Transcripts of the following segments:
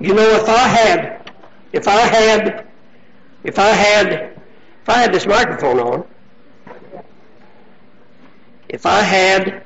You know, if I had this microphone on, if I had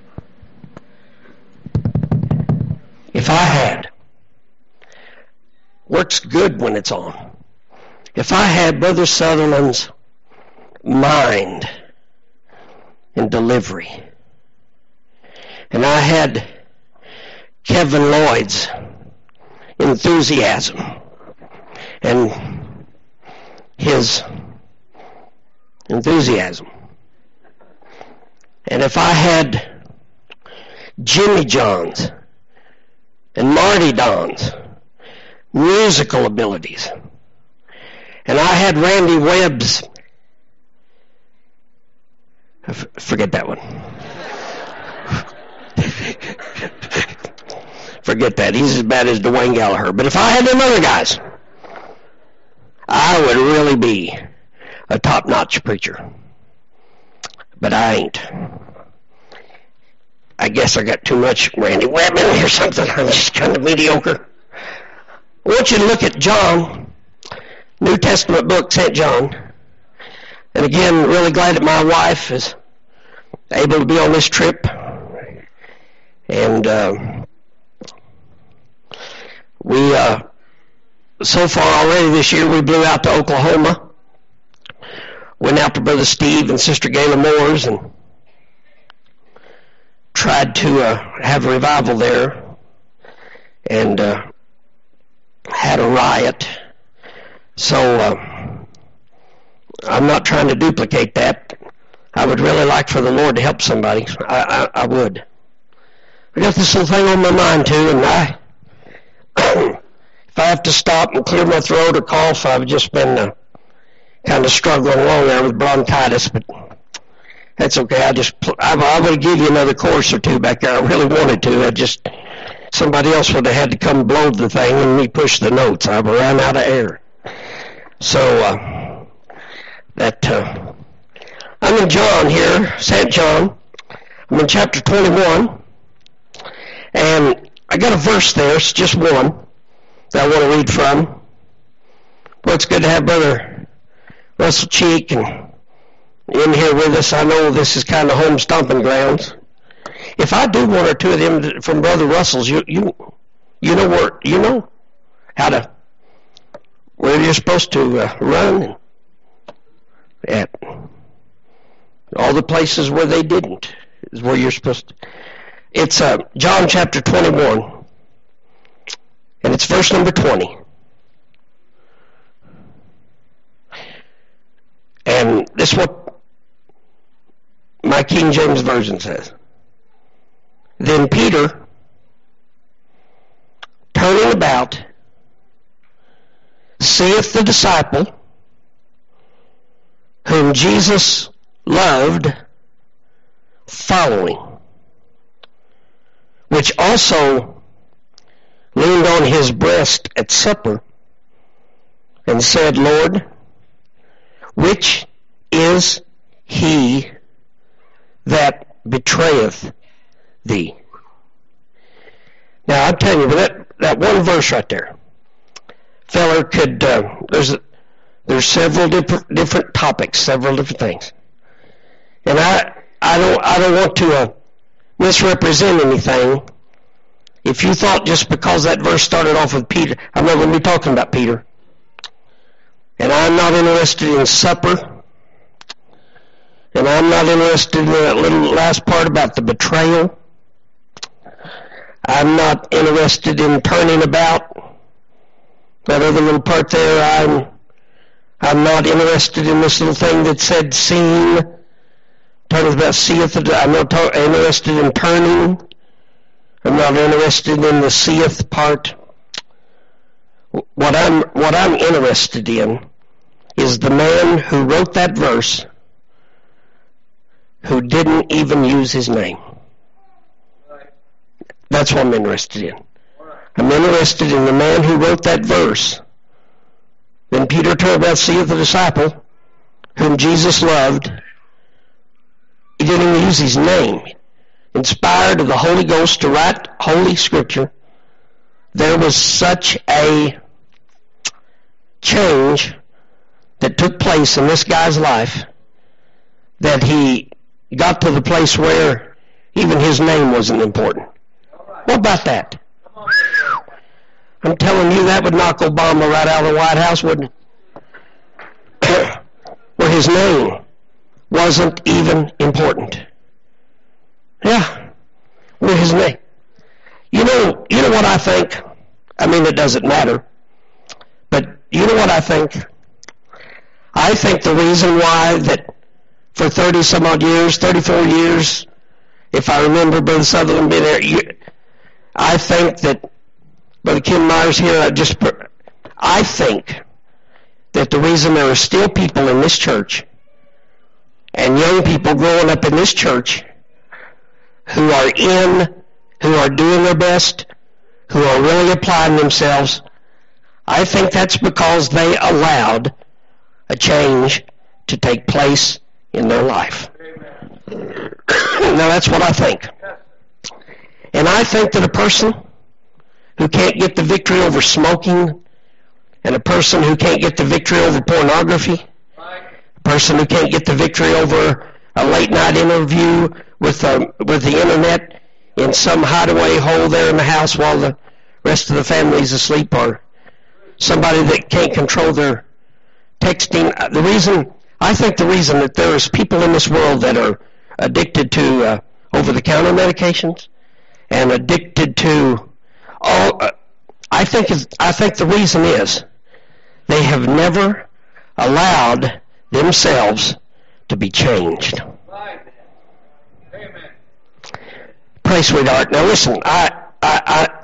works good when it's on. If I had Brother Sutherland's mind and delivery, and I had Kevin Lloyd's enthusiasm and his enthusiasm, and if I had Jimmy John's and Marty Don's musical abilities, and I had Randy Webb's, forget that one. Forget that. He's as bad as Dwayne Gallagher. But if I had them other guys, I would really be a top-notch preacher. But I ain't. I guess I got too much Randy Webb in me or something. I'm just kind of mediocre. I want you to look at John, New Testament book, St. John. And again, really glad that my wife is able to be on this trip. And we, so far already this year, we blew out to Oklahoma. Went out to Brother Steve and Sister Gayla Moore's and tried to have a revival there. And had a riot. So I'm not trying to duplicate that. I would really like for the Lord to help somebody. I would. I got this little thing on my mind too, and if I have to stop and clear my throat or cough, I've just been kind of struggling along there with bronchitis, but that's okay. I would give you another course or two back there. I really wanted to. Somebody else would have had to come blow the thing and me push the notes. I ran out of air. So I'm in John here, St. John. I'm in chapter 21, and I got a verse there. It's just one that I want to read from. Well, it's good to have Brother Russell Cheek and in here with us. I know this is kind of home stomping grounds. If I do one or two of them from Brother Russell's, you know where you're supposed to run at. All the places where they didn't is where you're supposed to. It's John chapter 21, and it's verse number 20. And this is what my King James Version says. Then Peter, turning about, seeth the disciple whom Jesus loved following, which also leaned on his breast at supper, and said, Lord, which is he that betrayeth thee? Now, I'm telling you, that one verse right there, feller could, there's several different topics, several different things. And I don't want to misrepresent anything. If you thought just because that verse started off with Peter, I'm not going to be talking about Peter. And I'm not interested in supper. And I'm not interested in that little last part about the betrayal. I'm not interested in turning about. That other little part there, I'm not interested in this little thing that said seen. Talking about seeth. I'm not interested in turning. I'm not interested in the seeth part. What I'm interested in is the man who wrote that verse who didn't even use his name. That's what I'm interested in. I'm interested in the man who wrote that verse. Then Peter turned about, seeth the disciple whom Jesus loved. He didn't even use his name. Inspired of the Holy Ghost to write Holy Scripture. there was such a change that took place in this guy's life that he got to the place where even his name wasn't important. What about that? I'm telling you, that would knock Obama right out of the White House, wouldn't it? Where his name wasn't even important. Yeah, where his name. You know what I think? I mean, it doesn't matter. But you know what I think? I think the reason why that for 30 some odd years, 34 years, if I remember Brother Sutherland being there, I think that Brother Ken Myers here, I think that the reason there are still people in this church and young people growing up in this church who are doing their best, who are really applying themselves, I think that's because they allowed a change to take place in their life. Now that's what I think. And I think that a person who can't get the victory over smoking, and a person who can't get the victory over pornography, a person who can't get the victory over a late night interview with the internet in some hideaway hole there in the house while the rest of the family is asleep, or somebody that can't control their texting. I think the reason that there is people in this world that are addicted to over-the-counter medications and addicted to I think the reason is they have never allowed themselves to be changed. Pray, sweetheart. Now listen, I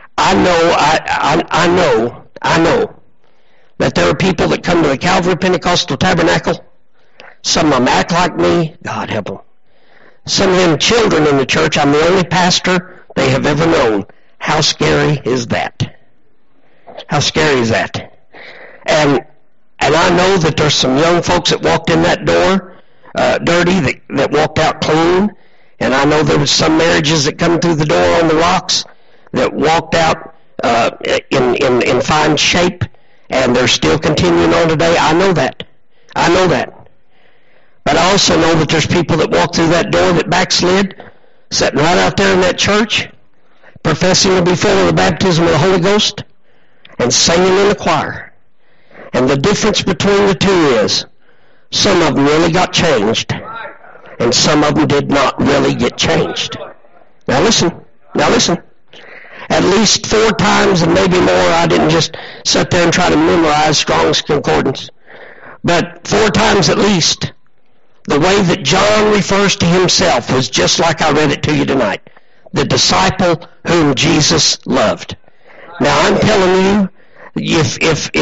know that there are people that come to the Calvary Pentecostal Tabernacle. Some of them act like me. God help them. Some of them children in the church, I'm the only pastor they have ever known. How scary is that? How scary is that? And I know that there's some young folks that walked in that door dirty, that walked out clean. And I know there was some marriages that come through the door on the rocks that walked out in fine shape, and they're still continuing on today. I know that. But I also know that there's people that walked through that door that backslid, sitting right out there in that church, professing to be full of the baptism of the Holy Ghost, and singing in the choir. And the difference between the two is, some of them really got changed, and some of them did not really get changed. Now listen. At least 4 times and maybe more, I didn't just sit there and try to memorize Strong's Concordance, but 4 times at least, the way that John refers to himself was just like I read it to you tonight. The disciple whom Jesus loved. Now I'm telling you, if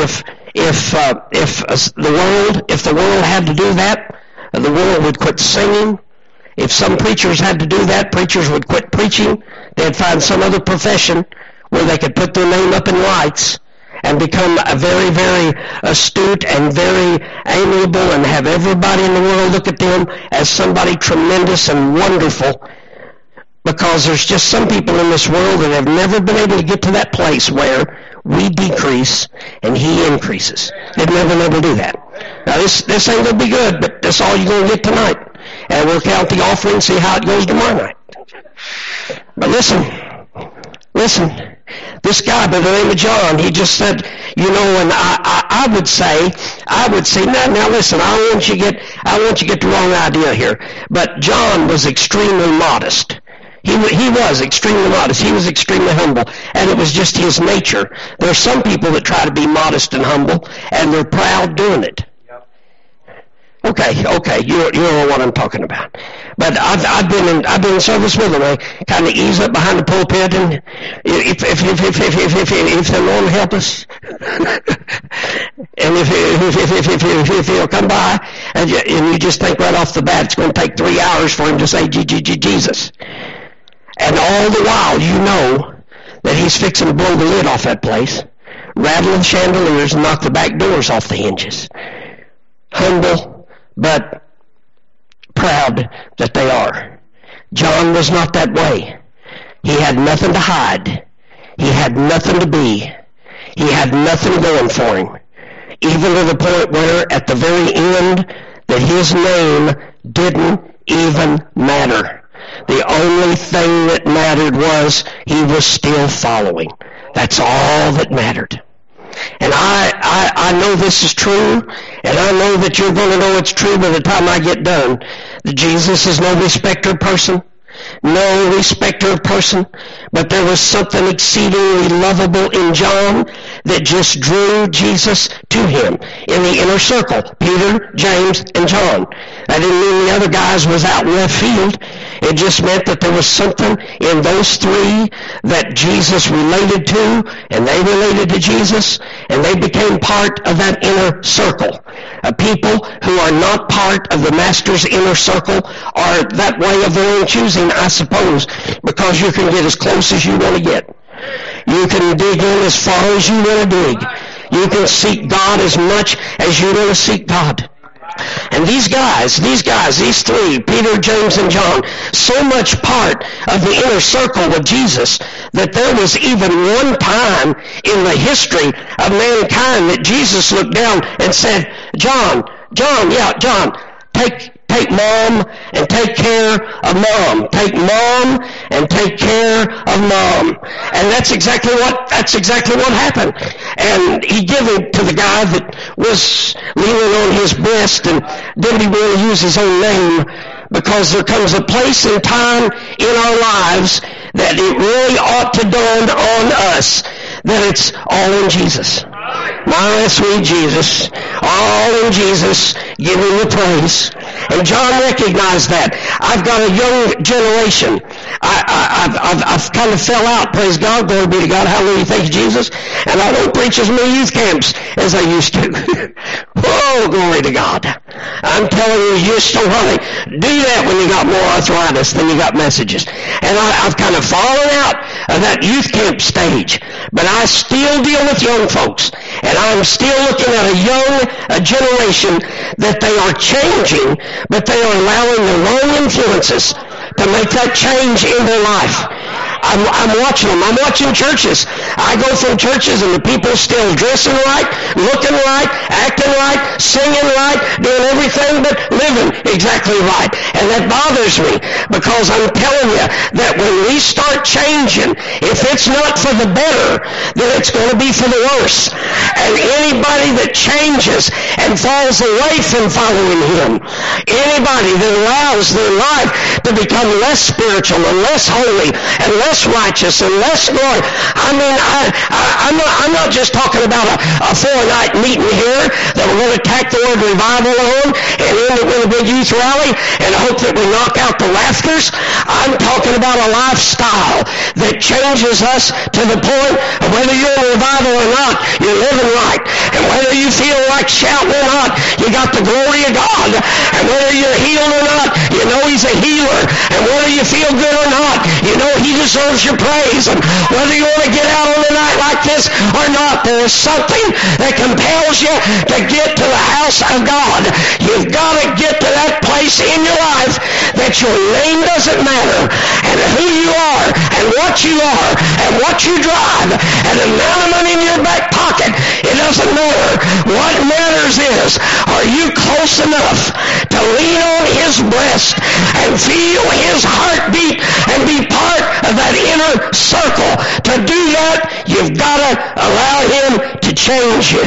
the world had to do that, the world would quit singing. If some preachers had to do that, preachers would quit preaching. They'd find some other profession where they could put their name up in lights and become a very, very astute and very amiable and have everybody in the world look at them as somebody tremendous and wonderful, because there's just some people in this world that have never been able to get to that place where we decrease and he increases. They've never been able to do that. Now this ain't going to be good, but that's all you're going to get tonight. And we'll count the offering and see how it goes tomorrow night. But listen, this guy by the name of John, he just said, and I would say, now listen, I want you to get the wrong idea here. But John was extremely modest. He was extremely modest. He was extremely humble. And it was just his nature. There are some people that try to be modest and humble, and they're proud doing it. Okay, you know what I'm talking about. But I've been in service with them. I kind of ease up behind the pulpit, and if the Lord help us, and if he'll come by, and you just think right off the bat it's going to take 3 hours for him to say Jesus, and all the while you know that he's fixing to blow the lid off that place, rattle the chandeliers, and knock the back doors off the hinges. Humble, but proud that they are. John was not that way. He had nothing to hide. he had nothing to be. He had nothing going for him. Even to the point where at the very end that his name didn't even matter. The only thing that mattered was he was still following. That's all that mattered. And I know this is true, and I know that you're going to know it's true by the time I get done, that Jesus is no respecter of person. No respecter of person, but there was something exceedingly lovable in John that just drew Jesus to him in the inner circle. Peter, James, and John. That didn't mean the other guys was out in left field. It just meant that there was something in those three that Jesus related to, and they related to Jesus, and they became part of that inner circle. People who are not part of the Master's inner circle are that way of their own choosing, I suppose, because you can get as close as you want to get. You can dig in as far as you want to dig. You can seek God as much as you want to seek God. And these three, Peter, James, and John, so much part of the inner circle with Jesus that there was even one time in the history of mankind that Jesus looked down and said, John, take mom and take care of mom. Take mom and take care of mom. And that's exactly what happened. And he gave it to the guy that was leaning on his breast and didn't even really use his own name, because there comes a place and time in our lives that it really ought to dawn on us that it's all in Jesus. My sweet Jesus, all in Jesus, give him the praise. And John recognized that. I've got a young generation. I've kind of fell out, praise God, glory be to God, hallelujah, thank you, Jesus. And I don't preach as many youth camps as I used to. Oh, glory to God. I'm telling you, you just don't want to do that when you got more arthritis than you got messages. And I've kind of fallen out of that youth camp stage. But I still deal with young folks. And I'm still looking at a generation that they are changing, but they are allowing the wrong influences to make that change in their life. I'm watching them. I'm watching churches. I go through churches and the people still dressing right, looking right, acting right, singing right, doing everything but living exactly right. And that bothers me, because I'm telling you that when we start changing, if it's not for the better, then it's going to be for the worse. And anybody that changes and falls away from following him, anybody that allows their life to become less spiritual and less holy and less righteous and less glory. I mean, I'm not just talking about a 4-night meeting here that we're going to tack the word revival on and end it with a big youth rally and hope that we knock out the rafters. I'm talking about a lifestyle that changes us to the point of whether you're in revival or not, you're living right. And whether you feel like shouting or not, you got the glory of God. And whether you're healed or not, you know he's a healer. And whether you feel good or not, you know he deserves your praise. And whether you want to get out on a night like this or not, there is something that compels you to get to the house of God. You've got to get to that place in your life that your name doesn't matter, and who you are, and what you are, and what you drive, and the amount of money in your back pocket. It doesn't matter. What matters is, are you close enough to lean on his breast and feel his heartbeat and be part of that inner circle? To do that, you've got to allow him to change you.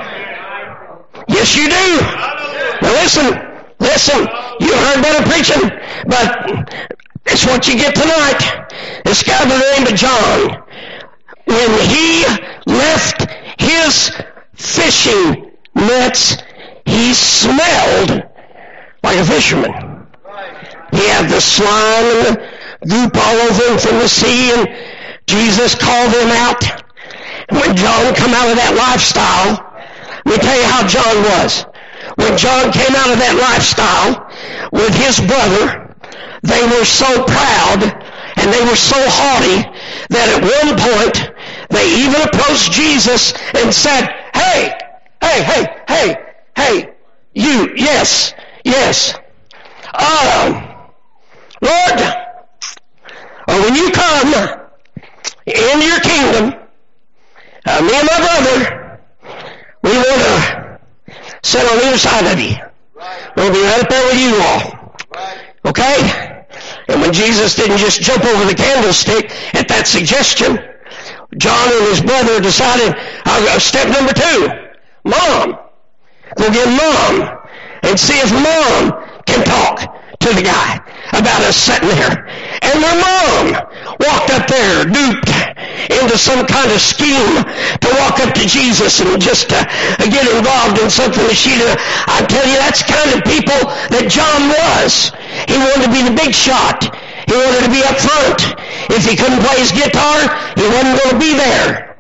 Yes, you do. Now listen, you heard better preaching, but it's what you get tonight. This guy by the name of John, when he left his fishing nets, he smelled like a fisherman. He had the slime and the goop all over him from the sea, and Jesus called him out. And when John come out of that lifestyle, let me tell you how John was. When John came out of that lifestyle with his brother, they were so proud and they were so haughty that at one point they even approached Jesus and said, hey, you, yes. Lord, when you come, into your kingdom. Me and my brother, we want to sit on either side of you. We'll be right up there with you all. Okay? And when Jesus didn't just jump over the candlestick at that suggestion, John and his brother decided, step number 2, Mom. Go get Mom and see if Mom can talk to the guy about us sitting there. And their mom walked up there, duped into some kind of scheme to walk up to Jesus and just get involved in something that she did. I tell you, that's the kind of people that John was. He wanted to be the big shot. He wanted to be up front. If he couldn't play his guitar, he wasn't going to be there.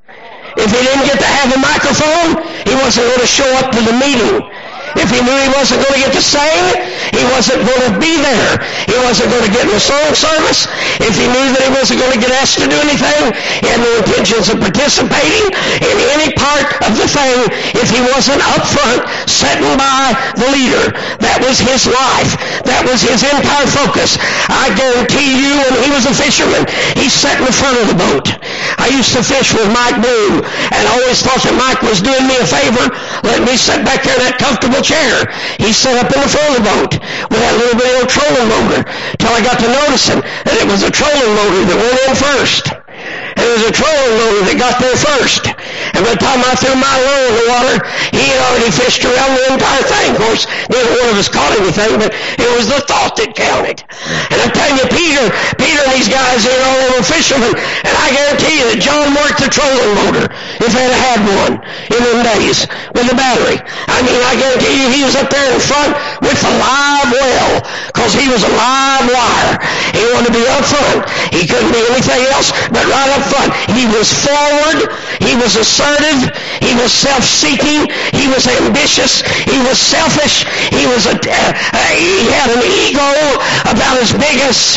If he didn't get to have a microphone, he wasn't going to show up to the meeting. If he knew he wasn't going to get to sing, he wasn't going to be there. He wasn't going to get in the song service. If he knew that he wasn't going to get asked to do anything, he had no intentions of participating in any part of the thing if he wasn't up front, sitting by the leader. That was his life. That was his entire focus. I guarantee you, when he was a fisherman, he sat in the front of the boat. I used to fish with Mike Bloom, and I always thought that Mike was doing me a favor, letting me sit back there in that comfortable chair. He sat up in the front of the boat with that little bit of trolling motor, till I got to noticing that it was a trolling motor that went in first. And it was a trolling motor that got there first. And by the time I threw my reel in the water, he had already fished around the entire thing. Of course, neither one of us caught anything, but it was the thought that counted. And I tell you, Peter and these guys, they're all over fishermen, and I guarantee you that John worked the trolling motor if they'd had one in them days with a battery. I mean, I guarantee you he was up there in front with the live well, because he was a live wire. He wanted to be up front. He couldn't be anything else but right up front. He was forward. He was assertive. He was self-seeking. He was ambitious. He was selfish. He was he had an ego about as big as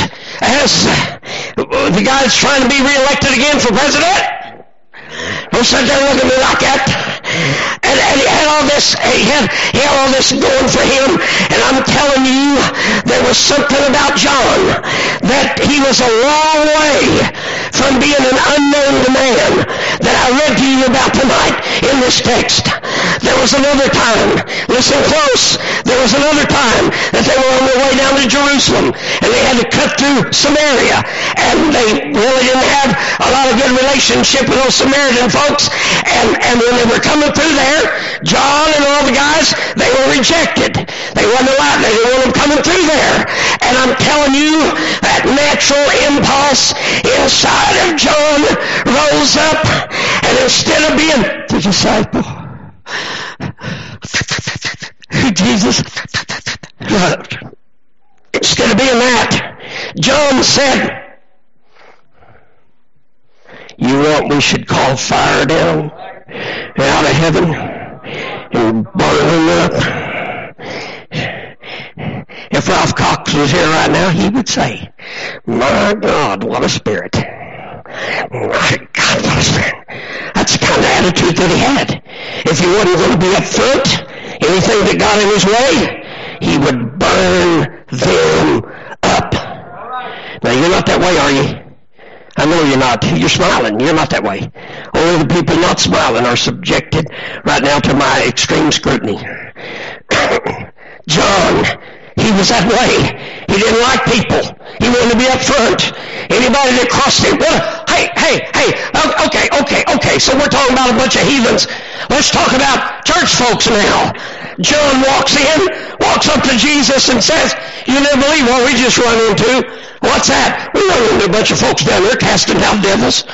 the guy that's trying to be reelected again for president. Don't sit there and look at me like that. And he had all this, he had all this going for him. And I'm telling you, there was something about John that he was a long way from being an unknown man that I read to you about tonight in this text. There was another time, listen close, there was another time that they were on their way down to Jerusalem, and they had to cut through Samaria, and they really didn't have a lot of good relationship with those Samaritan folks, and when they were coming through there, John and all the guys, they were rejected. They wasn't allowed, they didn't want them coming through there. And I'm telling you, that natural impulse inside of John rose up, and instead of being the disciple who Jesus loved, instead of being that, John said, you want we should call fire down out of heaven and burn them up? If Ralph Cox was here right now, he would say, my God, what a spirit. My God, what a spirit. That's the kind of attitude that he had. If he wasn't going to be up front, anything that got in his way, he would burn them up. Now, you're not that way, are you? I know you're not. You're smiling. You're not that way. Only the people not smiling are subjected right now to my extreme scrutiny. John, he was that way. He didn't like people. He wanted to be up front. Anybody that crossed him, hey, okay. So we're talking about a bunch of heathens. Let's talk about church folks now. John walks up to Jesus and says, you never believe what we just run into. What's that? We run into a bunch of folks down there casting out devils.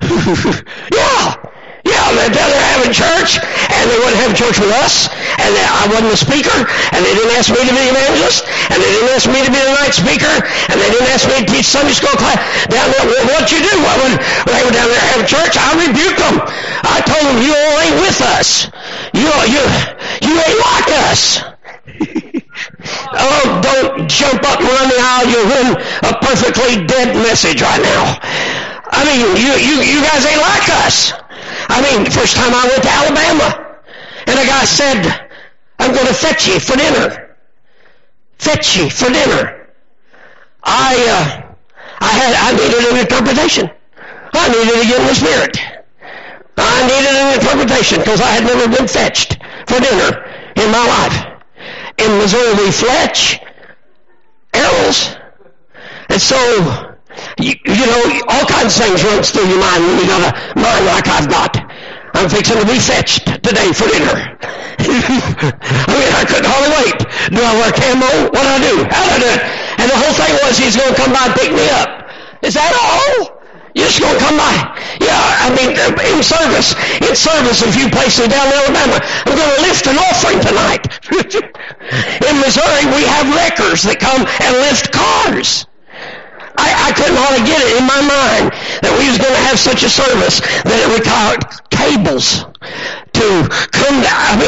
Yeah, they're down there having church, and they wouldn't have church with us, and I wasn't the speaker, and they didn't ask me to be the evangelist, and they didn't ask me to be the night speaker, and they didn't ask me to teach Sunday school class. Down there, what'd you do? When they were down there having church, I rebuked them. I told them, you all ain't with us. You ain't like us. Oh, don't jump up and run the aisle. You'll win a perfectly dead message right now. I mean, you guys ain't like us. I mean, the first time I went to Alabama, and a guy said, I'm going to fetch you for dinner. Fetch you for dinner. I needed an interpretation. I needed to get in the Spirit. I needed an interpretation because I had never been fetched for dinner in my life. In Missouri, we fletch arrows. And so, you know, all kinds of things runs through your mind when you got a mind like I've got. I'm fixing to be fetched today for dinner. I mean, I couldn't hardly wait. Do I wear camo? What do I do? How do I do it? And the whole thing was he's going to come by and pick me up. Is that all? You're just going to come by? Yeah, I mean, in service, a few places down in Alabama, I'm going to lift an offering tonight. In Missouri, we have wreckers that come and lift cars. I couldn't hardly get it in my mind that we was going to have such a service that it required cables to come down.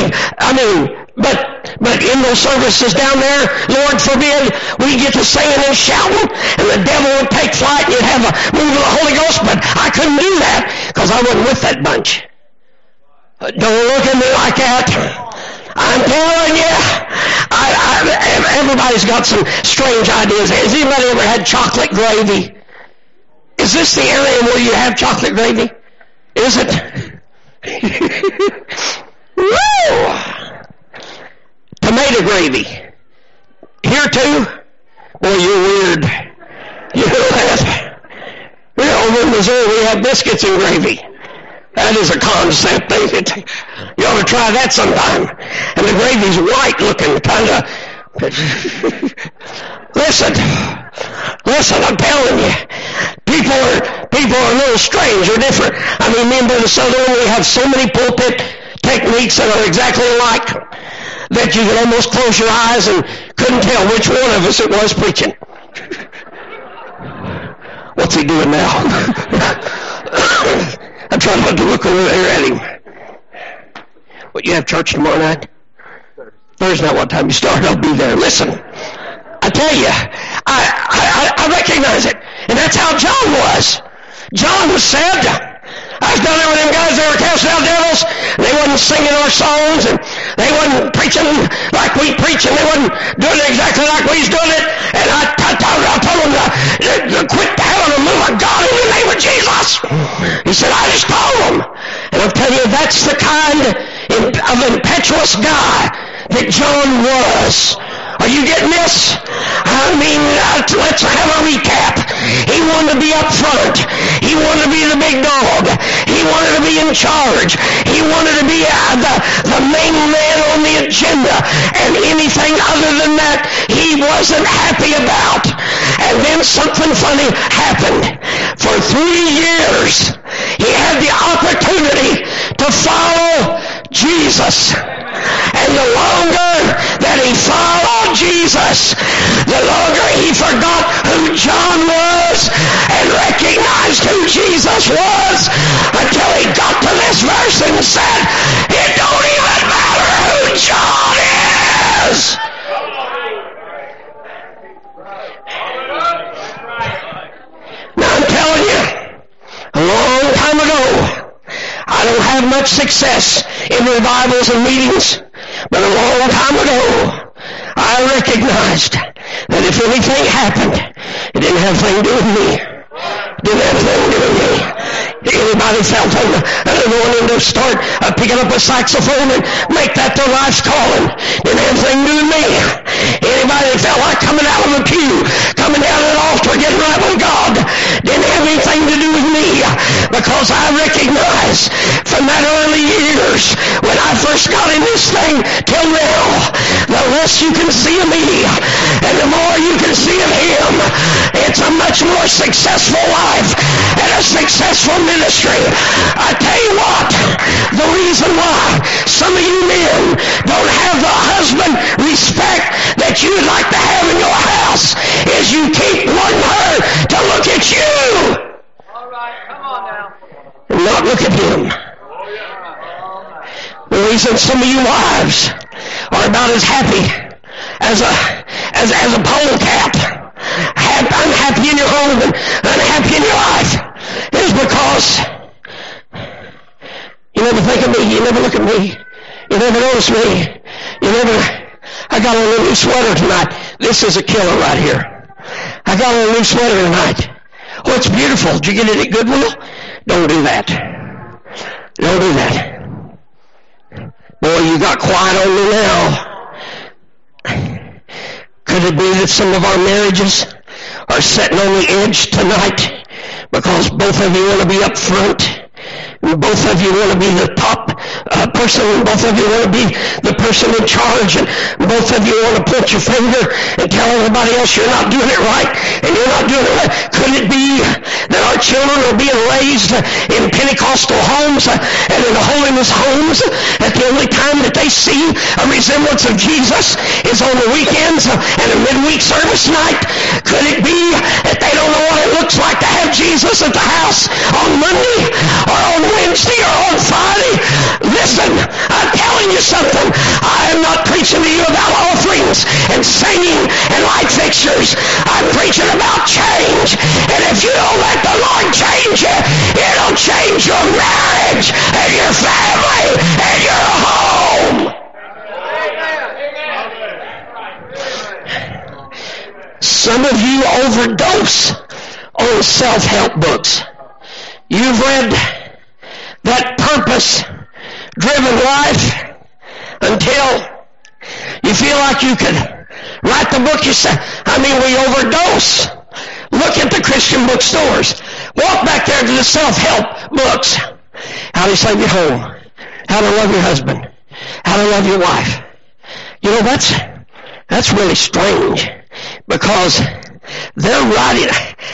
But in those services down there, Lord forbid, we get to singing and shouting, and the devil would take flight, and you'd have a move of the Holy Ghost, but I couldn't do that because I wasn't with that bunch. Don't look at me like that. I'm telling you, everybody's got some strange ideas. Has anybody ever had chocolate gravy? Is this the area where you have chocolate gravy? Is it? Woo! Tomato gravy. Here too? Boy, you're weird. You know that? Over in Missouri, we have biscuits and gravy. That is a concept. You ought to try that sometime. And the gravy's white looking, kind of. Listen, I'm telling you, people are a little strange or different. I mean, me and Brother Sutherland, we have so many pulpit techniques that are exactly alike that you could almost close your eyes and couldn't tell which one of us it was preaching. What's he doing now? I'm trying not to look over there at him. What, you have church tomorrow night? Thursday night, what time you start? I'll be there. Listen, I tell you, I recognize it. And that's how John was. John was saved. I was down there with them guys, they were casting out devils. They wasn't singing our songs, and they wasn't preaching like we preach, and they wasn't doing it exactly like we's doing it. And I told them to quit having a move of God in the name of Jesus. He said, I just told them. And I'll tell you, that's the kind of impetuous guy that John was. Are you getting this? I mean, let's have a recap. He wanted to be up front. He wanted to be the big dog. He wanted to be in charge. He wanted to be the main man on the agenda. And anything other than that, he wasn't happy about. And then something funny happened. For 3 years, he had the opportunity to follow Jesus. And the longer that he followed Jesus, the longer he forgot who John was and recognized who Jesus was, until he got to this verse and said, it don't even matter who John is. Now I'm telling you, a long time ago, I don't have much success in revivals and meetings, but a long time ago, I recognized that if anything happened, it didn't have anything to do with me. It didn't have anything to do with me. Anybody felt wanting to start picking up a saxophone and make that their life's calling, didn't have anything to do with me. Anybody felt like coming out of a pew, coming down an altar, getting right with God, didn't have anything to do with me, because I recognize from that early years when I first got in this thing till now, the less you can see of me and the more you can see of him, it's a much more successful life and a successful ministry. I tell you what, the reason why some of you men don't have the husband respect that you'd like to have in your house is you keep wanting her to look at you. All right, come on now. And not look at him. The reason some of you wives are about as happy as a polecat, unhappy in your home and unhappy in your life, is because you never think of me, you never look at me, you never notice me, I got on a new sweater tonight. This is a killer right here. I got on a new sweater tonight. Oh, it's beautiful. Did you get it at Goodwill? Don't do that. Don't do that. Boy, you got quiet on me now. Could it be that some of our marriages are sitting on the edge tonight because both of you want to be up front? And both of you want to be the top person, and both of you want to be the person in charge, and both of you want to point your finger and tell everybody else you're not doing it right, and you're not doing it right. Could it be that our children are being raised in Pentecostal homes and in holiness homes, that the only time that they see a resemblance of Jesus is on the weekends and a midweek service night? Could it be that they don't know what it looks like to have Jesus at the house on Monday or on Wednesday or on Friday? Listen, I'm telling you something. I am not preaching to you about offerings and singing and light fixtures. I'm preaching about change. And if you don't let the Lord change you, it'll change your marriage and your family and your home. Some of you overdose on self-help books. You've read that purpose-driven life until you feel like you could write the book yourself. We overdose. Look at the Christian bookstores. Walk back there to the self-help books. How to save your home. How to love your husband. How to love your wife. You know, that's really strange, because they're writing.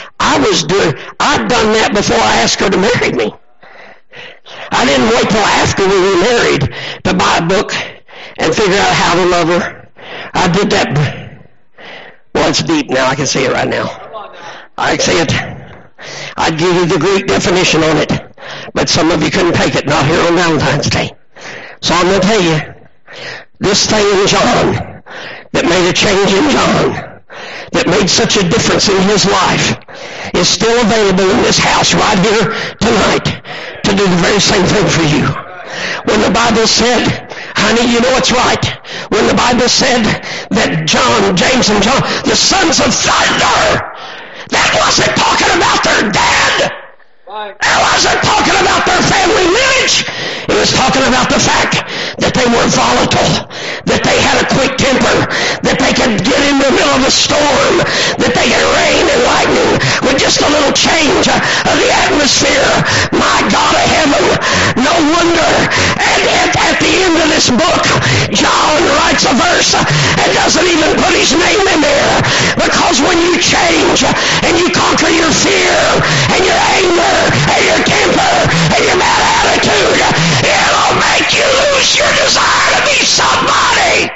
I'd done that before I asked her to marry me. I didn't wait till after we were married to buy a book and figure out how to love her. I did that. Well, it's deep now. I can say it right now. I can say it. I'd give you the Greek definition on it, but some of you couldn't take it, not here on Valentine's Day. So I'm going to tell you, this thing in John that made a change in John, that made such a difference in his life, is still available in this house right here tonight to do the very same thing for you. When the Bible said, honey, you know it's right. When the Bible said that James and John, the sons of thunder, that wasn't talking about their dad. It wasn't talking about their family lineage. It was talking about the fact that they were volatile, that they had a quick temper, that they could get in the middle of a storm, that they could rain and lightning with just a little change of the atmosphere. My God of heaven, no wonder. And at the end of this book, John writes a verse and doesn't even put his name in there, because when you change and you conquer your fear and your anger and your temper and your bad attitude, it'll make you lose your desire to be somebody.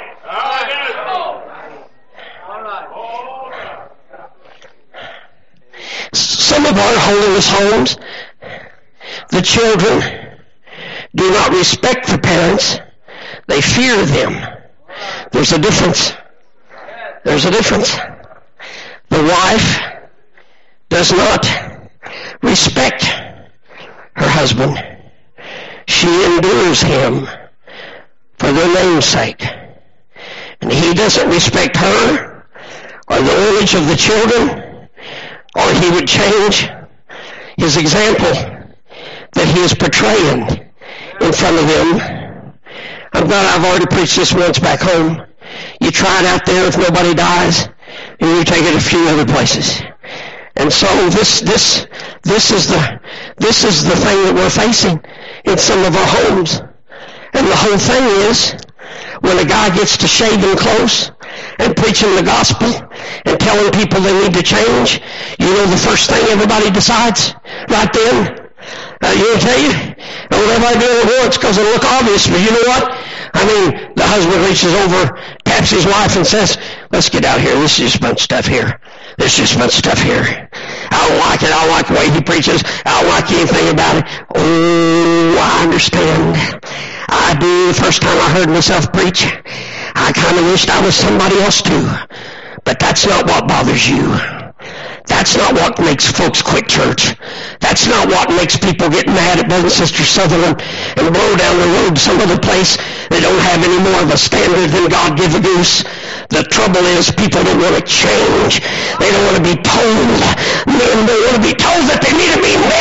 Some of our holiness homes, the children do not respect the parents. They fear them. There's a difference. There's a difference. The wife does not respect her husband. She endures him for their name's sake. And he doesn't respect her or the lineage of the children, or he would change his example that he is portraying in front of them. I'm glad I've already preached this once back home. You try it out there if nobody dies, and you take it a few other places. And so this is the thing that we're facing in some of our homes. And the whole thing is, when a guy gets to shaving close and preaching the gospel and telling people they need to change, you know the first thing everybody decides right then? You know what I tell you? And when everybody doing it once, because it'll look obvious, but you know what? The husband reaches over, taps his wife and says, let's get out here. This is just a bunch of stuff here. There's just a bunch of stuff here. I don't like it. I don't like the way he preaches. I don't like anything about it. Oh, I understand. I do. The first time I heard myself preach, I kind of wished I was somebody else too. But that's not what bothers you. That's not what makes folks quit church. That's not what makes people get mad at Brother and Sister Sutherland and blow down the road to some other place that don't have any more of a standard than God give a goose. The trouble is people don't want to change. They don't want to be told. Men don't want to be told that they need to be men.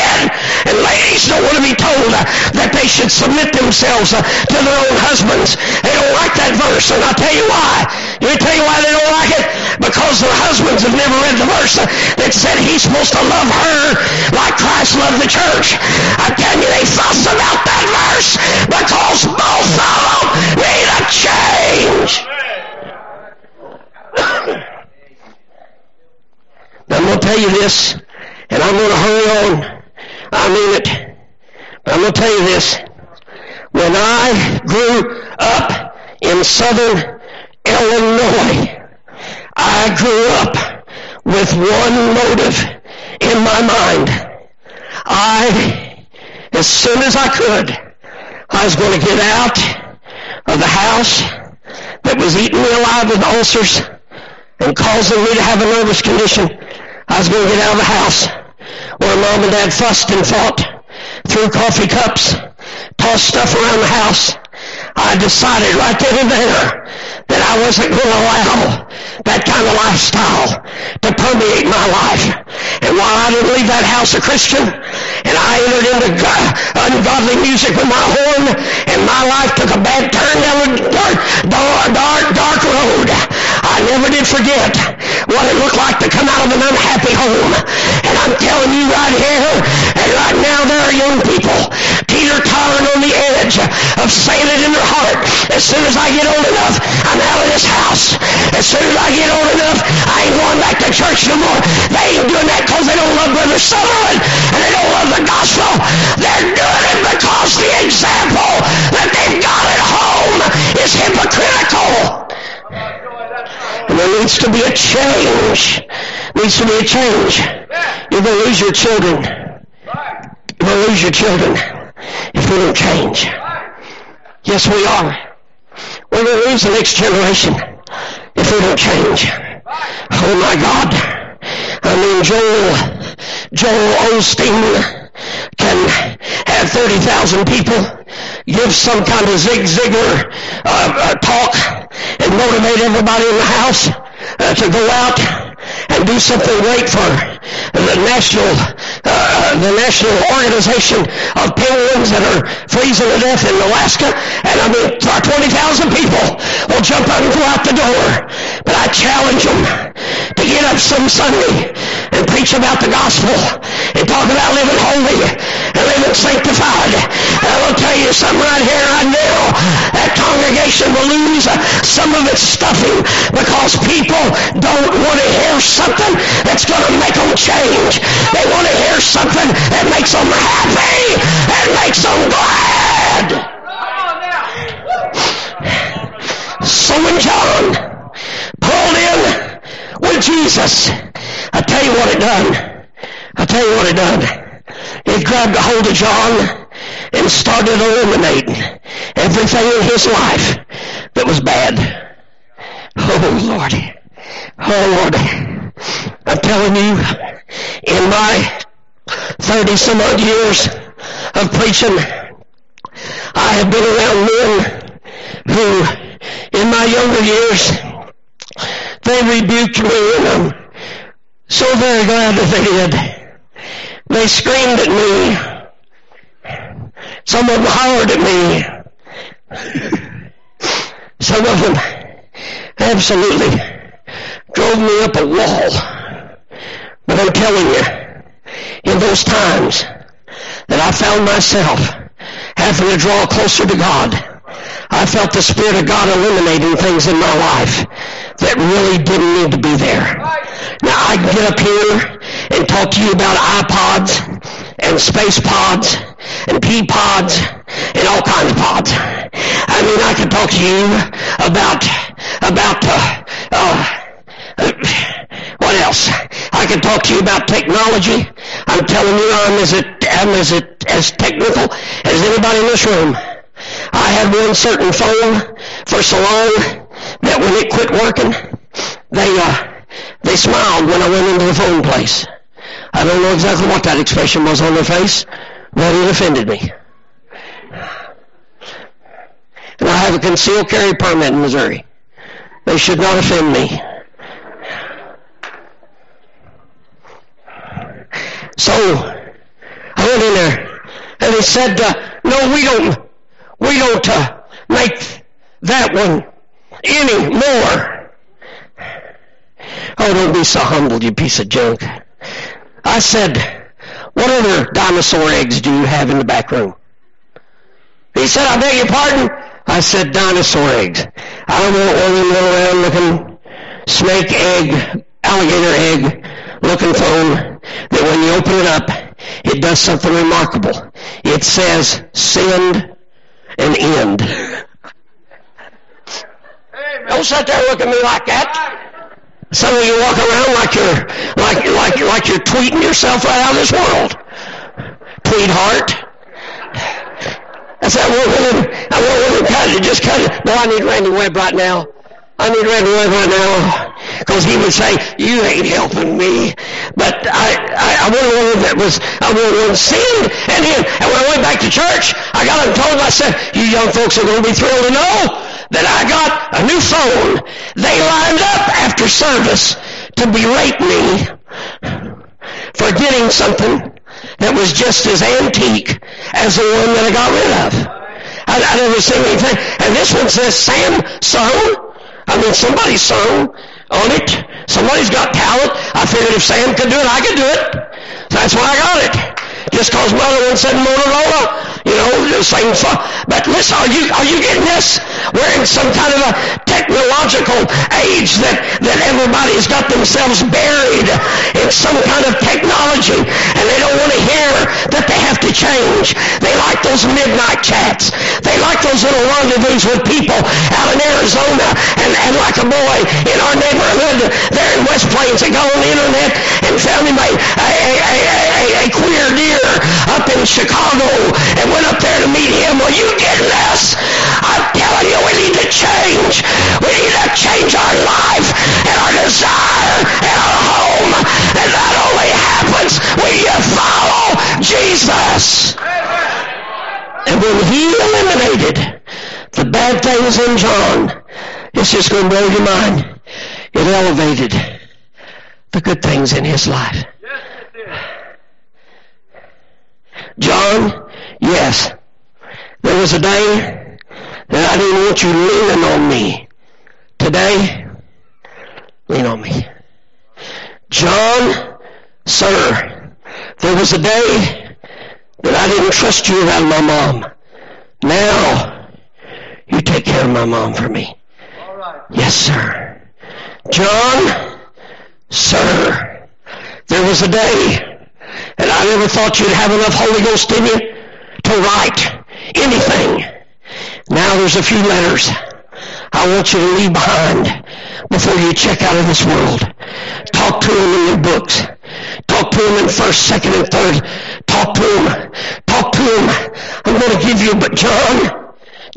And ladies don't want to be told that they should submit themselves to their own husbands. They don't like that verse, and I'll tell you why. Let me tell you why they don't like it. Because their husbands have never read the verse that said he's supposed to love her like Christ loved the church. I tell you, they fuss about that verse because both of them need a change. Now, I'm going to tell you this, and I'm going to hurry on. I mean it. But I'm going to tell you this. When I grew up in southern Illinois, I grew up with one motive in my mind. As soon as I could, I was going to get out of the house that was eating me alive with ulcers and causing me to have a nervous condition. I was going to get out of the house where Mom and Dad fussed and fought, threw coffee cups, tossed stuff around the house. I decided right then and there that I wasn't going to allow that kind of lifestyle to permeate my life. And while I didn't leave that house a Christian, and I entered into ungodly music with my horn, and my life took a bad turn down a dark road, I never did forget what it looked like to come out of an unhappy home. And I'm telling you right here, and right now there are young people teeter-tottering on the edge of saying it in their heart, as soon as I get old enough, I'm out of this house. As soon as I get old enough, I ain't going back to church no more. They ain't doing that because they don't love Brother Sutherland and they don't love the gospel. They're doing it because the example that they've got at home is hypocritical. And there needs to be a change. Needs to be a change. You're going to lose your children. You're going to lose your children if we don't change. Yes, we are. We're going to lose the next generation if we don't change. Oh my God. I mean, Joel Osteen can have 30,000 people give some kind of Zig Ziglar talk and motivate everybody in the house to go out and do something great for the national organization of penguins that are freezing to death in Alaska. And I mean, 20,000 people will jump up and go out the door. But I challenge them to get up some Sunday and preach about the gospel and talk about living holy and living sanctified. And I will tell you something right here, right now. That congregation will lose some of its stuffing because people don't want to hear something that's going to make them change. They want to hear something that makes them happy and makes them glad. So when John pulled in with Jesus, I tell you what it done. It grabbed a hold of John and started eliminating everything in his life that was bad. Oh, Lord. I'm telling you, in my 30-some-odd years of preaching, I have been around men who, in my younger years, they rebuked me, and I'm so very glad that they did. They screamed at me. Some of them hollered at me. Some of them absolutely drove me up a wall. But I'm telling you, in those times that I found myself having to draw closer to God, I felt the Spirit of God eliminating things in my life that really didn't need to be there. Now, I can get up here and talk to you about iPods and space pods and P-pods and all kinds of pods. I mean, I could talk to you about what else? I could talk to you about technology. I'm telling you, I'm as technical as anybody in this room. I had one certain phone for so long that when it quit working, they smiled when I went into the phone place. I don't know exactly what that expression was on their face, but it offended me. And I have a concealed carry permit in Missouri. They should not offend me. So, I went in there he said, no, we don't make that one any more. Oh, don't be so humble, you piece of junk. I said, what other dinosaur eggs do you have in the back room? He said, I beg your pardon? I said, dinosaur eggs. I don't want one of them little round looking snake egg, alligator egg looking phone that when you open it up, it does something remarkable. It says, send and end. Don't sit there and look at me like that. Some of you walk around like you're tweeting yourself right out of this world. Tweet heart. That's that one woman. I want woman just cut it. Boy, I need Randy Webb right now. Because he would say, you ain't helping me. But I wanted one that was, I wanted one sin. And when I went back to church, I got up and told them, I said, you young folks are going to be thrilled to know that I got a new phone. They lined up after service to berate me for getting something that was just as antique as the one that I got rid of. I never seen anything. And this one says Samsung. I mean, somebody's sung on it. Somebody's got talent. I figured if Sam could do it, I could do it. So that's why I got it. Just because my other one said Motorola, the same phone. But listen, are you getting this? We're in some kind of a technological age that everybody's got themselves buried in some kind of technology, and they don't want to hear that they have to change. They like those midnight chats. They like those little rendezvous with people out in Arizona, and like a boy in our neighborhood there in West Plains that got on the internet and found him a queer deer up in Chicago and went up there to meet him. Are you getting this? I'm telling you, we need to change. We need to change our life and our desire and our home. And that only happens when you follow Jesus. And when he eliminated the bad things in John, it's just going to blow your mind. It elevated the good things in his life. John, yes, there was a day that I didn't want you leaning on me. Today, lean on me. John, sir, there was a day that I didn't trust you around my mom. Now, you take care of my mom for me. All right. Yes, sir. John, sir, there was a day and I never thought you'd have enough Holy Ghost in you to write anything. Now there's a few letters I want you to leave behind before you check out of this world. Talk to them in your books. Talk to them in 1st, 2nd, and 3rd. Talk to them. Talk to them. I'm going to give you, but John,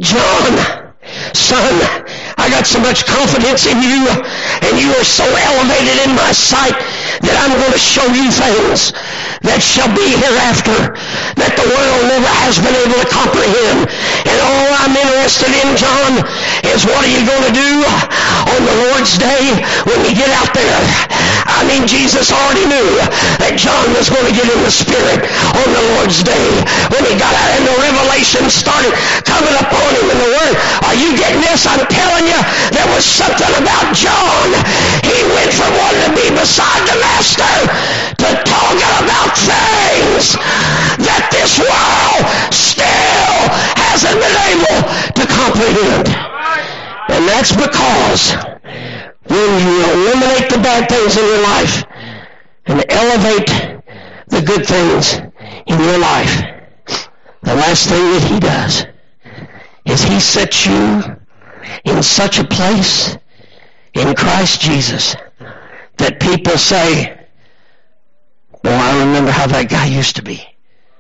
son, I got so much confidence in you, and you are so elevated in my sight that I'm going to show you things that shall be hereafter that the world never has been able to comprehend. And all I'm interested in, John, is what are you going to do on the Lord's day when you get out there? I mean, Jesus already knew that John was going to get in the Spirit on the Lord's day when he got out and the revelation started coming upon him in the Word. Are you getting this? I'm telling you, there was something about John. He went from wanting to be beside the Master to talking about things that this world still hasn't been able to comprehend. And that's because when you eliminate the bad things in your life and elevate the good things in your life, the last thing that he does is he sets you in such a place in Christ Jesus that people say, boy, I remember how that guy used to be.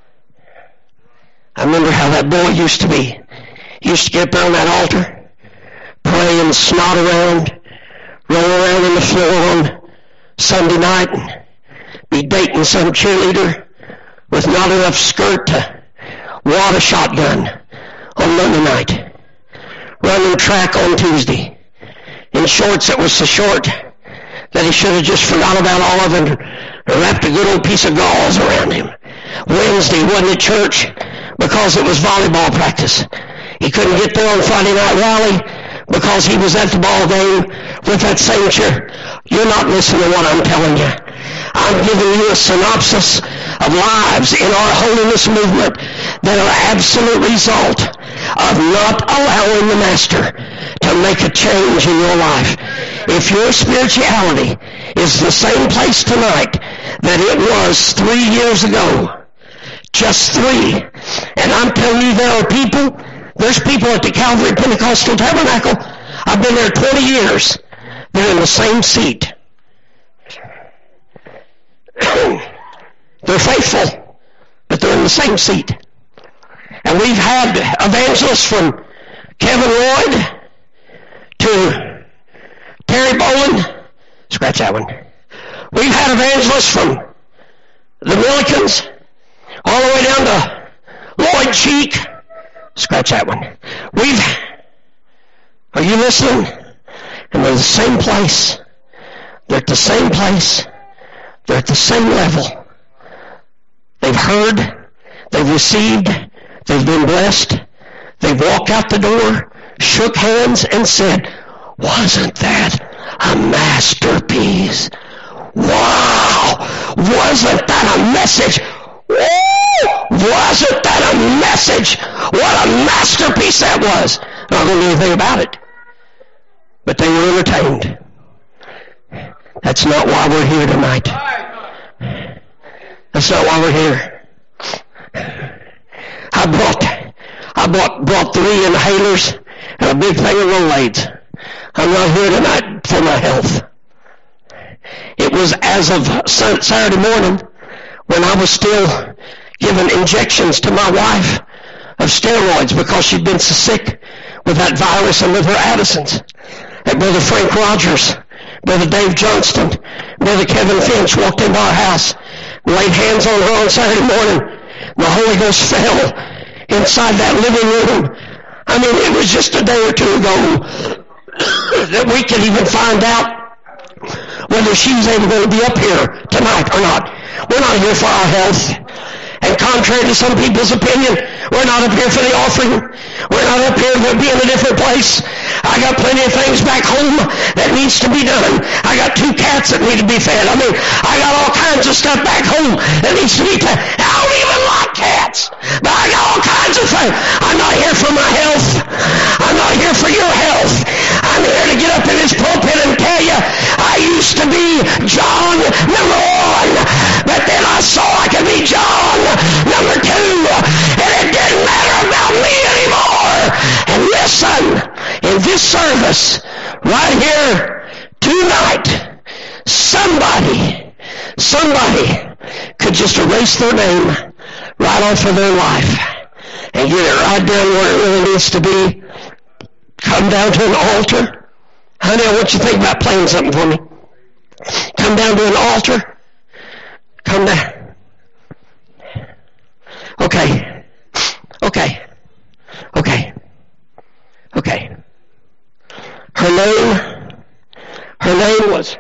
I remember how that boy used to be. He used to get up there on that altar, pray and snot around, roll around on the floor on Sunday night and be dating some cheerleader with not enough skirt to wad a shotgun on Monday night, running track on Tuesday, in shorts that was so short that he should have just forgot about all of it and wrapped a good old piece of gauze around him. Wednesday wasn't at church, because it was volleyball practice. He couldn't get there on Friday night rally because he was at the ball game with that same chair. You're not listening to what I'm telling you. I'm giving you a synopsis of lives in our holiness movement that are absolute result of not allowing the Master to make a change in your life. If your spirituality is the same place tonight that it was 3 years ago, just 3, and I'm telling you there's people at the Calvary Pentecostal Tabernacle, I've been there 20 years, they're in the same seat. They're faithful, but they're in the same seat. And we've had evangelists from Kevin Lloyd to Terry Boland. Scratch that one. We've had evangelists from the Millicans all the way down to Lloyd Cheek. Scratch that one. Are you listening? And they're the same place. They're at the same place. They're at the same level. They've heard. They've received. They've been blessed. They've walked out the door, shook hands, and said, "Wasn't that a masterpiece? Wow! Wasn't that a message? Woo! Wasn't that a message? What a masterpiece that was!" I'm not going to do anything about it. But they were entertained. That's not why we're here tonight. That's not why we're here. I brought 3 inhalers and a big thing of Rolaids. I'm not here tonight for my health. It was as of Saturday morning when I was still giving injections to my wife of steroids because she'd been so sick with that virus and with her Addison's. And Brother Frank Rogers, Brother Dave Johnston, Brother Kevin Finch walked into our house, laid hands on her on Saturday morning. The Holy Ghost fell inside that living room. I mean, it was just a day or 2 ago that we could even find out whether she was able to be up here tonight or not. We're not here for our health. And contrary to some people's opinion, we're not up here for the offering. We're not up here to be in a different place. I got plenty of things back home that needs to be done. I got 2 cats that need to be fed. I mean, I got all kinds of stuff back home that needs to be fed. I don't even like cats, but I got all kinds of things. I'm not here for my health. I'm not here for your health. I'm here to get up in this pulpit and tell you, I used to be John number 1, but then I saw I could be John number 2, and it didn't matter about me anymore. And listen, in this service, right here, tonight, somebody could just erase their name right off of their life and get it right down where it really needs to be. Come down to an altar. Honey, I want you to think about playing something for me. Come down to an altar. Come down. Okay. Her name was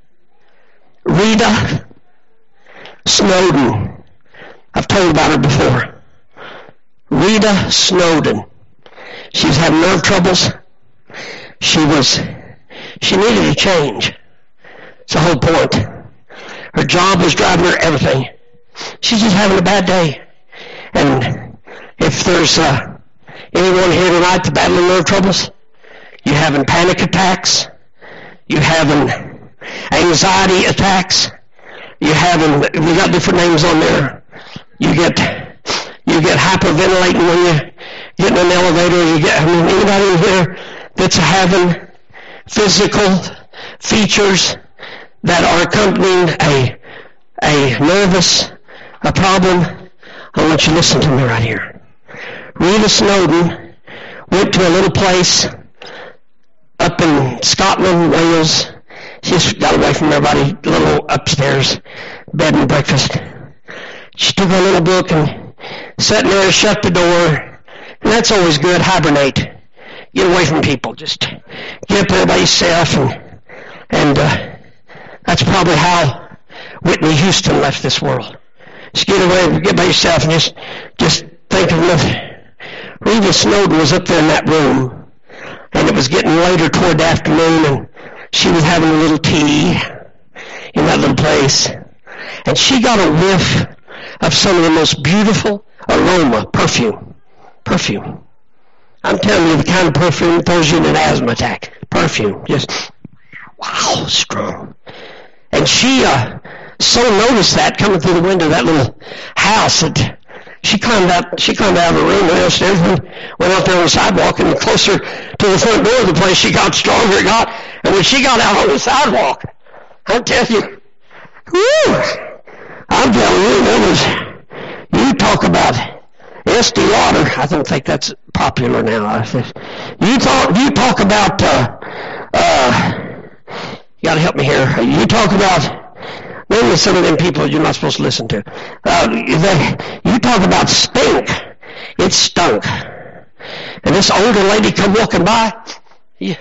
Rita Snowden. I've told about her before. Rita Snowden. She was having nerve troubles. She needed a change. It's the whole point. Her job was driving her everything. She's just having a bad day. And if there's anyone here tonight that's battling nerve troubles, you having panic attacks, you having anxiety attacks, we got different names on there. You get hyperventilating when you get in an elevator. Anybody in here that's having physical features that are accompanying a problem, I want you to listen to me right here. Rita Snowden went to a little place up in Scotland, Wales. She just got away from everybody, a little upstairs, bed and breakfast. She took her little book and sat in there and shut the door. And that's always good, hibernate. Get away from people. Just get up there by yourself. And that's probably how Whitney Houston left this world. Just get away, get by yourself and just think of it. Reva Snowden was up there in that room, and it was getting later toward the afternoon, and she was having a little tea in that little place, and she got a whiff of some of the most beautiful aroma, perfume. I'm telling you, the kind of perfume that throws you in an asthma attack. Perfume, just wow, strong. And she so noticed that coming through the window of that little house that she climbed out of her room, went upstairs, and went out there on the sidewalk, and closer to the front door of the place, she got stronger it got. And when she got out on the sidewalk, I tell you, whew, I'm telling you, you talk about Estee Lauder. I don't think that's popular now. You talk about, you gotta help me here. You talk about, maybe some of them people you're not supposed to listen to. You talk about stink. It stunk. And this older lady come walking by. Yeah.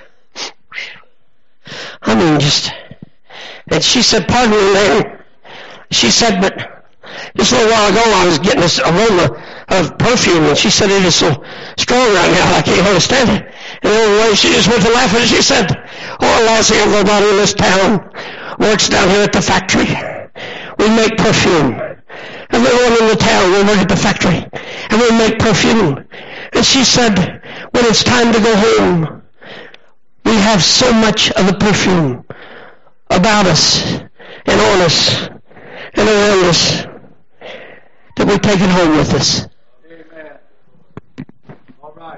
I mean, and she said, pardon me, ma'am. She said, but just a little while ago I was getting this aroma of perfume, and she said, it is so strong right now I can't understand it. And anyway, she just went to laughing, and she said, oh, Lassie, everybody in this town works down here at the factory. We make perfume. Everyone in the town, we work at the factory, and we make perfume. And she said, when it's time to go home, we have so much of the perfume about us and on us and around us that we take it home with us. Amen. All right.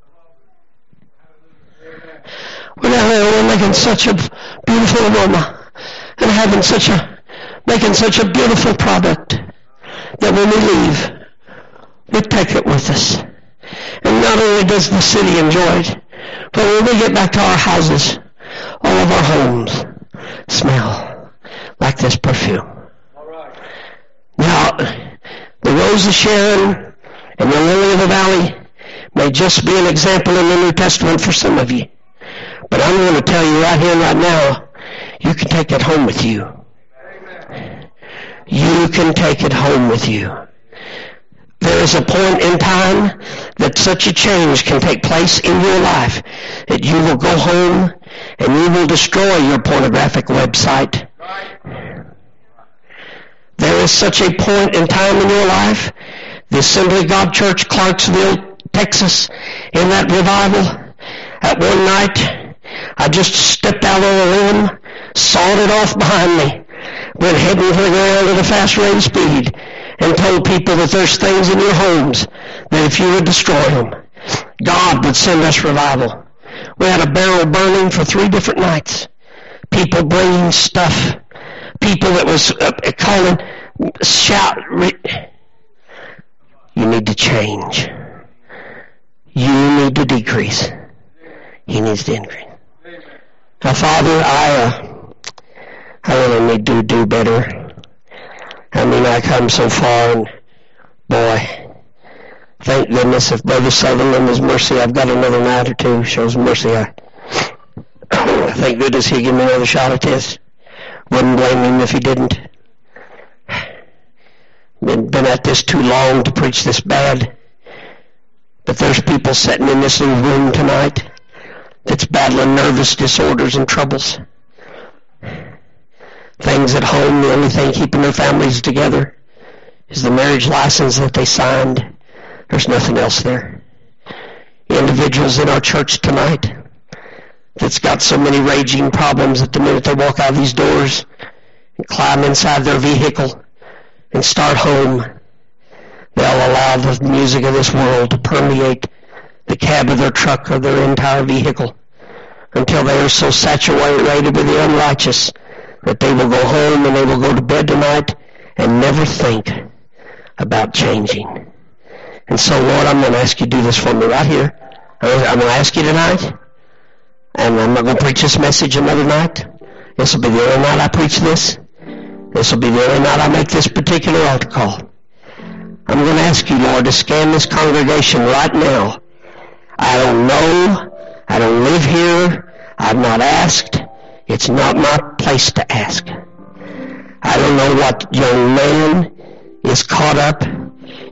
Amen. We're down there, we're making such a beautiful aroma and making such a beautiful product that when we leave, we take it with us. And not only does the city enjoy it, but when we get back to our houses, all of our homes smell like this perfume. All right. Now, the Rose of Sharon and the Lily of the Valley may just be an example in the New Testament for some of you. But I'm going to tell you right here and right now, you can take it home with you. Amen. You can take it home with you. There is a point in time that such a change can take place in your life that you will go home and you will destroy your pornographic website. There is such a point in time in your life, the Assembly of God Church, Clarksville, Texas, in that revival, at one night, I just stepped out on a limb, sawed it off behind me, went heading for the ground at a fast rate of speed, and told people that there's things in your homes that if you would destroy them, God would send us revival. We had a barrel burning for 3 different nights. People bringing stuff. People that was calling, shout. You need to change. You need to decrease. He needs to increase. Now, Father, I really need to do better. I mean, I come so far, and boy, thank goodness if Brother Sutherland is mercy, I've got another night or two, shows mercy. Thank goodness he gave me another shot at this. Wouldn't blame him if he didn't. Been at this too long to preach this bad. But there's people sitting in this little room tonight that's battling nervous disorders and troubles. Things at home, the only thing keeping their families together is the marriage license that they signed. There's nothing else there. Individuals in our church tonight that's got so many raging problems that the minute they walk out of these doors and climb inside their vehicle and start home, they'll allow the music of this world to permeate the cab of their truck or their entire vehicle until they are so saturated with the unrighteous that they will go home and they will go to bed tonight and never think about changing. And so, Lord, I'm going to ask you to do this for me right here. I'm going to ask you tonight, and I'm not going to preach this message another night. This will be the only night I preach this. This will be the only night I make this particular altar call. I'm going to ask you, Lord, to scan this congregation right now. I don't know. I don't live here. I've not asked. It's not my place to ask. I don't know what young man is caught up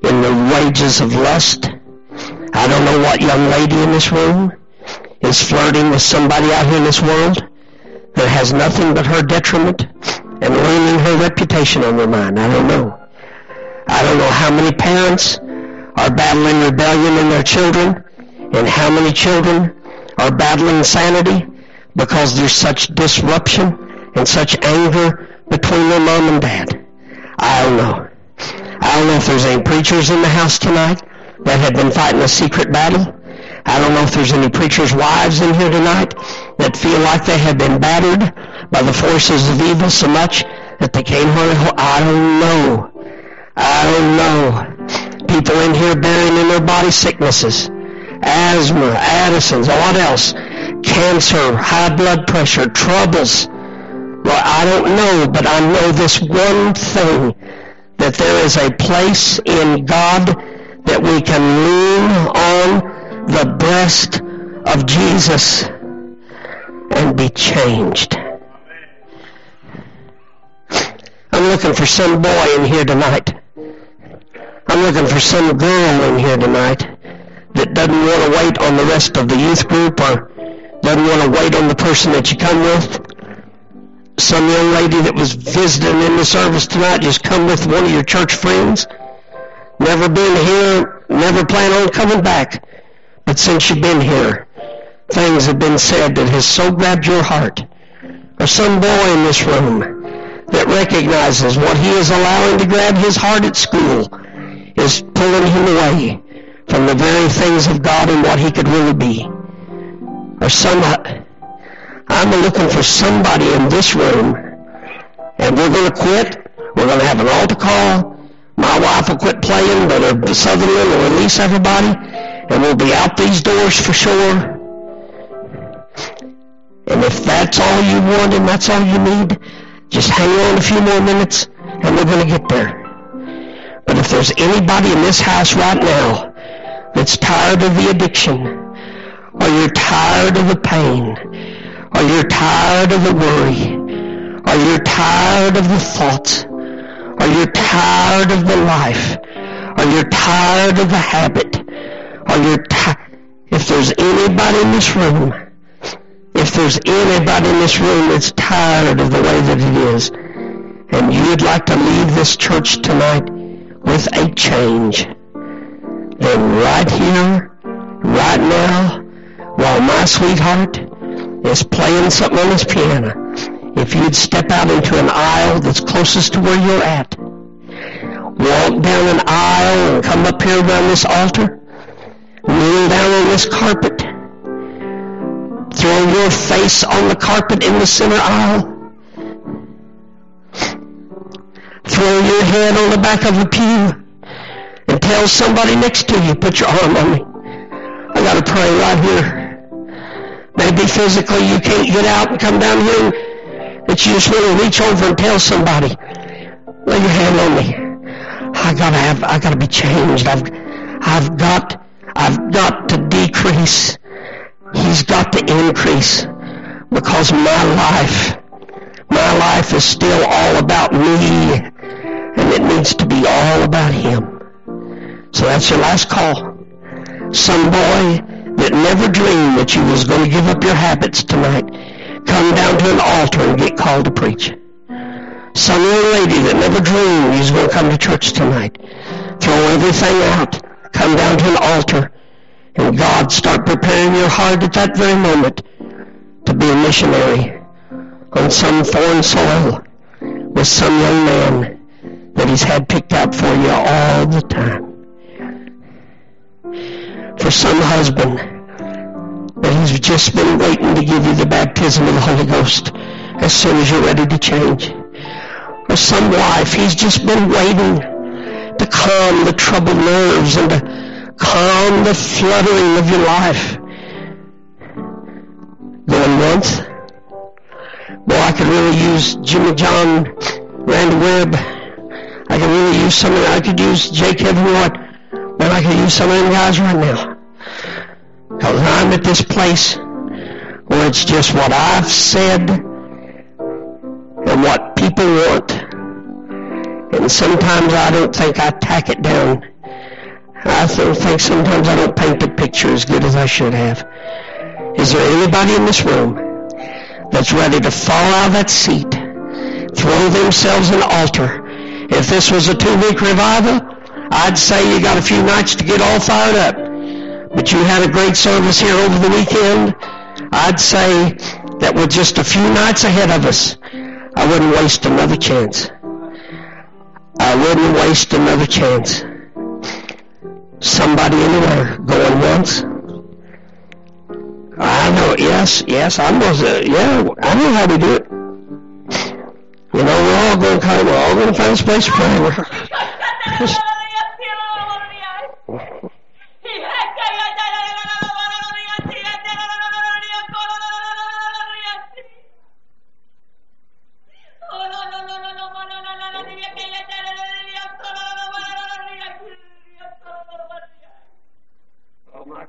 in the wages of lust. I don't know what young lady in this room is flirting with somebody out here in this world that has nothing but her detriment and ruining her reputation on their mind. I don't know. I don't know how many parents are battling rebellion in their children and how many children are battling sanity because there's such disruption and such anger between their mom and dad. I don't know. I don't know if there's any preachers in the house tonight that have been fighting a secret battle. I don't know if there's any preachers' wives in here tonight that feel like they have been battered by the forces of evil so much that they can't hold it. I don't know. I don't know. People in here bearing in their body sicknesses, asthma, Addison's, what else? Cancer, high blood pressure, troubles. Well, I don't know, but I know this one thing, that there is a place in God that we can lean on the breast of Jesus and be changed. I'm looking for some boy in here tonight. I'm looking for some girl in here tonight that doesn't want to wait on the rest of the youth group or doesn't want to wait on the person that you come with. Some young lady that was visiting in the service tonight just come with one of your church friends. Never been here, never plan on coming back. But since you've been here, things have been said that has so grabbed your heart. Or some boy in this room that recognizes what he is allowing to grab his heart at school is pulling him away from the very things of God and what he could really be. Or I'm looking for somebody in this room, and we're going to quit. We're going to have an altar call. My wife will quit playing, but Sutherland will release everybody, and we'll be out these doors for sure. And if that's all you want and that's all you need, just hang on a few more minutes, and we're going to get there. But if there's anybody in this house right now that's tired of the addiction, or you're tired of the pain, or you're tired of the worry, or you're tired of the thoughts, or you're tired of the life, or you're tired of the habit, or you're if there's anybody in this room, that's tired of the way that it is, and you'd like to leave this church tonight with a change, then right here, right now, while my sweetheart is playing something on his piano, if you'd step out into an aisle that's closest to where you're at, walk down an aisle and come up here around this altar, kneel down on this carpet, throw your face on the carpet in the center aisle, throw your head on the back of a pew, and tell somebody next to you, put your arm on me. I got to pray right here. Maybe physically you can't get out and come down here, and that you just want to reach over and tell somebody, lay your hand on me. I gotta be changed. I've got to decrease. He's got to increase, because my life is still all about me, and it needs to be all about him. So that's your last call. Some boy that never dreamed that you was going to give up your habits tonight, come down to an altar and get called to preach. Some young lady that never dreamed you was going to come to church tonight, throw everything out, come down to an altar, and God start preparing your heart at that very moment to be a missionary on some foreign soil with some young man that he's had picked out for you all the time. For some husband that he's just been waiting to give you the baptism of the Holy Ghost as soon as you're ready to change. Or some wife, he's just been waiting to calm the troubled nerves and to calm the fluttering of your life. Going once? Boy, I could really use Jimmy John, Randy Webb. I could really use somebody. I could use Jake Everett. But I could use some of them guys right now. Because I'm at this place where it's just what I've said and what people want. And sometimes I don't think I tack it down I think sometimes I don't paint the picture as good as I should have. Is there anybody in this room that's ready to fall out of that seat, throw themselves in the altar? If this was a 2-week revival, I'd say you got a few nights to get all fired up. But you had a great service here over the weekend. I'd say that with just a few nights ahead of us, I wouldn't waste another chance. I wouldn't waste another chance. Somebody anywhere going once? I know, yes, I know how to do it. You know, we're all going to find a space to pray. Oh my God.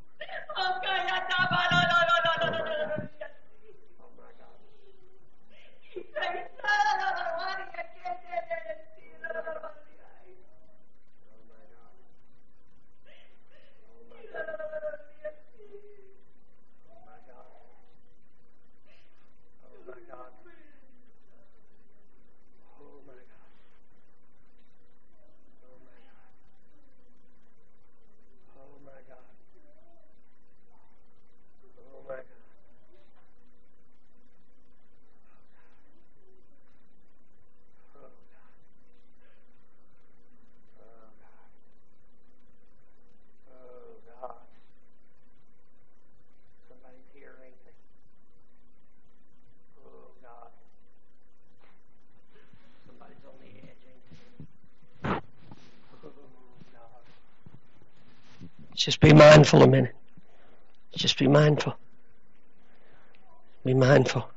Just be mindful a minute. Just be mindful. Be mindful.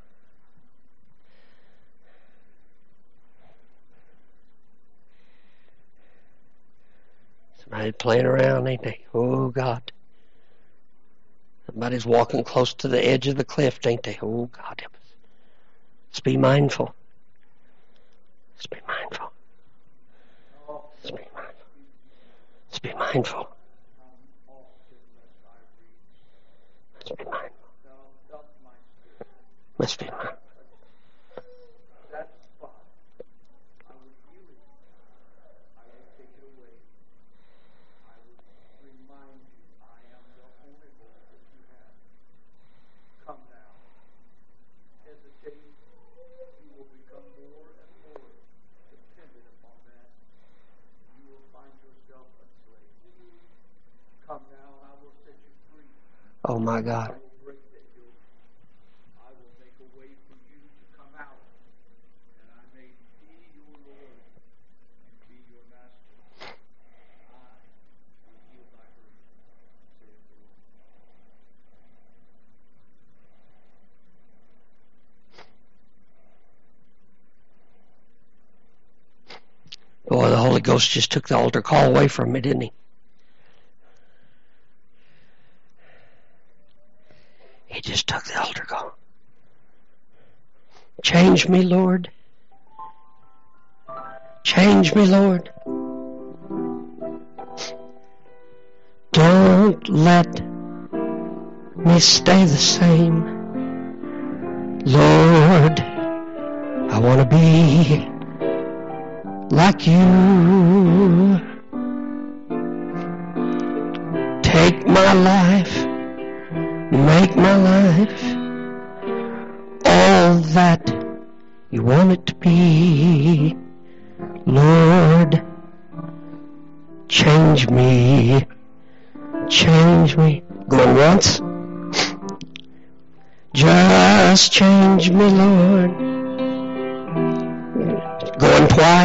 Somebody playing around, ain't they? Oh, God. Somebody's walking close to the edge of the cliff, ain't they? Oh, God. Let's be mindful. Let's be mindful. Let's be mindful. Let's be mindful. Let's be mindful. Let's be mindful. Oh my God. Boy, the Holy Ghost just took the altar call away from me, didn't he? He just took the altar call. Change me, Lord. Change me, Lord. Don't let me stay the same. Lord, I want to be like you. Take my life, make my life all that you want it to be. Lord, change me, change me. Going once? Just change me, Lord. Going twice?